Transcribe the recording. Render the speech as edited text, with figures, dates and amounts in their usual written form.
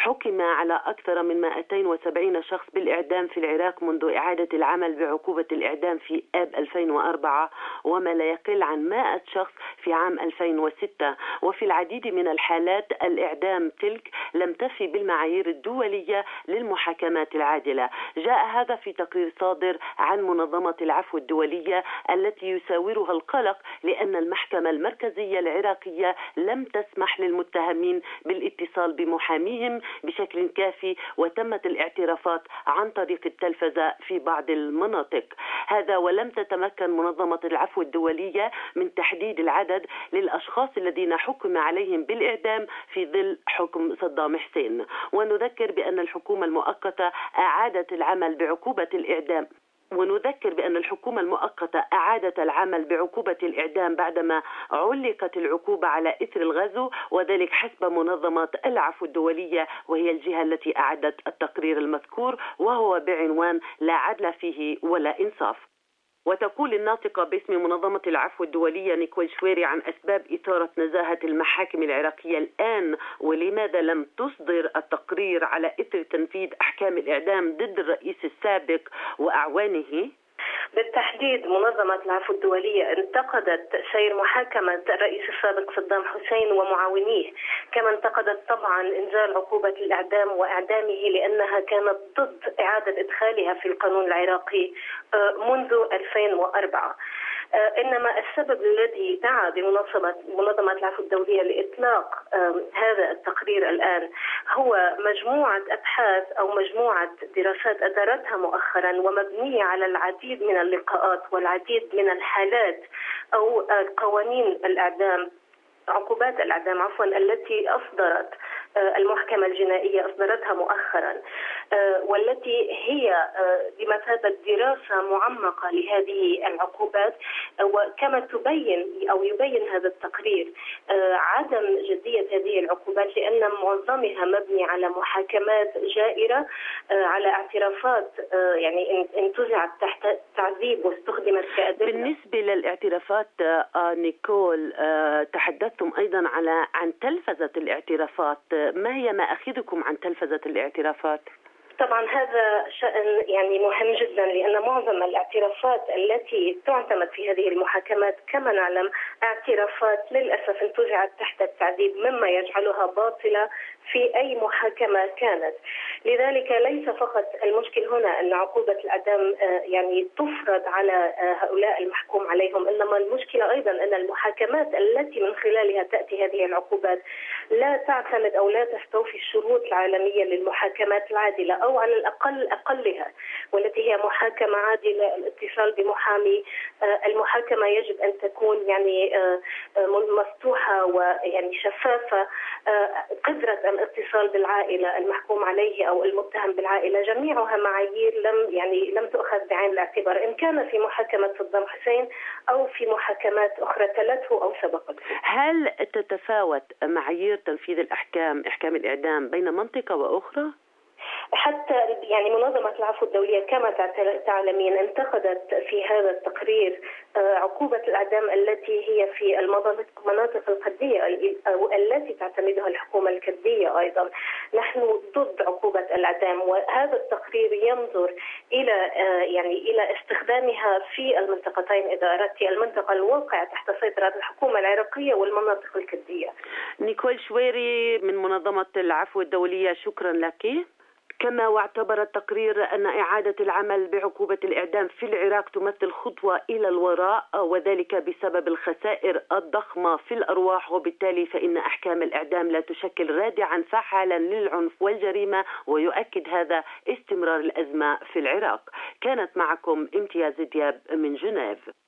حكم على أكثر من 270 شخص بالإعدام في العراق منذ إعادة العمل بعقوبة الإعدام في آب 2004 وما لا يقل عن 100 شخص في عام 2006. وفي العديد من الحالات الإعدام تلك لم تفي بالمعايير الدولية للمحاكمات العادلة. جاء هذا في تقرير صادر عن منظمة العفو الدولية التي يساورها القلق لأن المحكمة المركزية العراقية لم تسمح للمتهمين بالاتصال بمحاميهم بشكل كافي، وتمت الاعترافات عن طريق التلفزة في بعض المناطق. هذا ولم تتمكن منظمة العفو الدولية من تحديد العدد للأشخاص الذين حكم عليهم بالإعدام في ظل حكم صدام حسين. ونذكر بأن الحكومة المؤقتة أعادت العمل بعقوبة الإعدام أعادت العمل بعقوبة الإعدام بعدما علقت العقوبة على إثر الغزو، وذلك حسب منظمة العفو الدولية، وهي الجهة التي أعدت التقرير المذكور، وهو بعنوان لا عدل فيه ولا إنصاف. وتقول الناطقة باسم منظمة العفو الدولية نيكول شويري عن أسباب إثارة نزاهة المحاكم العراقية الآن، ولماذا لم تصدر التقرير على إثر تنفيذ أحكام الإعدام ضد الرئيس السابق وأعوانه. بالتحديد منظمة العفو الدولية انتقدت سير محاكمة الرئيس السابق صدام حسين ومعاونيه، كما انتقدت طبعا إنزال عقوبة الإعدام وإعدامه لأنها كانت ضد إعادة إدخالها في القانون العراقي منذ 2004. إنما السبب الذي دعا بمنظمة العفو الدولية لإطلاق هذا التقرير الآن هو مجموعة أبحاث أو مجموعة دراسات أدارتها مؤخرا ومبنية على العديد من اللقاءات والعديد من الحالات أو قوانين الإعدام، عقوبات الإعدام التي أصدرت المحكمة الجنائية أصدرتها مؤخرا، والتي هي بمثابة دراسة معمقة لهذه العقوبات. وكما يبين هذا التقرير عدم جدية هذه العقوبات لأن معظمها مبني على محاكمات جائرة، على اعترافات يعني انتزعت تحت تعذيب واستخدمت كأدلة. بالنسبة للاعترافات نيكول، تحدثتم أيضا عن تلفزة الاعترافات، ما هي مآخذكم عن تلفزة الاعترافات؟ طبعا هذا شأن يعني مهم جدا، لأن معظم الاعترافات التي تعتمد في هذه المحاكمات كما نعلم اعترافات للأسف انتزعت تحت التعذيب، مما يجعلها باطلة في أي محاكمة كانت. لذلك ليس فقط المشكل هنا أن عقوبة الإعدام يعني تفرض على هؤلاء المحكوم عليهم، إنما المشكلة أيضا أن المحاكمات التي من خلالها تأتي هذه العقوبات لا تعتمد أو لا تستوفي الشروط العالمية للمحاكمات العادلة، أو على الأقل أقلها، والتي هي محاكمة عادلة، الاتصال بمحامي. المحاكمة يجب أن تكون يعني مفتوحة ويعني شفافة، قدرة الاتصال بالعائلة المحكوم عليه أو المتهم بالعائلة، جميعها معايير لم تؤخذ بعين الاعتبار إن كان في محاكمة صدام حسين أو في محاكمات أخرى تلته أو سبقته. هل تتفاوت معايير تنفيذ أحكام الإعدام بين منطقة وأخرى؟ حتى يعني منظمة العفو الدولية كما تعلمين انتقدت في هذا التقرير عقوبة الإعدام التي هي في المناطق القدية أو التي تعتمدها الحكومة الكردية. أيضا نحن ضد عقوبة الإعدام، وهذا التقرير ينظر إلى استخدامها في المنطقتين إذا أردت، المنطقة الواقعة تحت سيطرة الحكومة العراقية والمناطق الكردية. نيكول شويري من منظمة العفو الدولية، شكرا لك. كما واعتبر التقرير أن إعادة العمل بعقوبة الإعدام في العراق تمثل خطوة إلى الوراء، وذلك بسبب الخسائر الضخمة في الأرواح، وبالتالي فإن أحكام الإعدام لا تشكل رادعا فعالا للعنف والجريمة، ويؤكد هذا استمرار الأزمة في العراق. كانت معكم امتياز دياب من جنيف.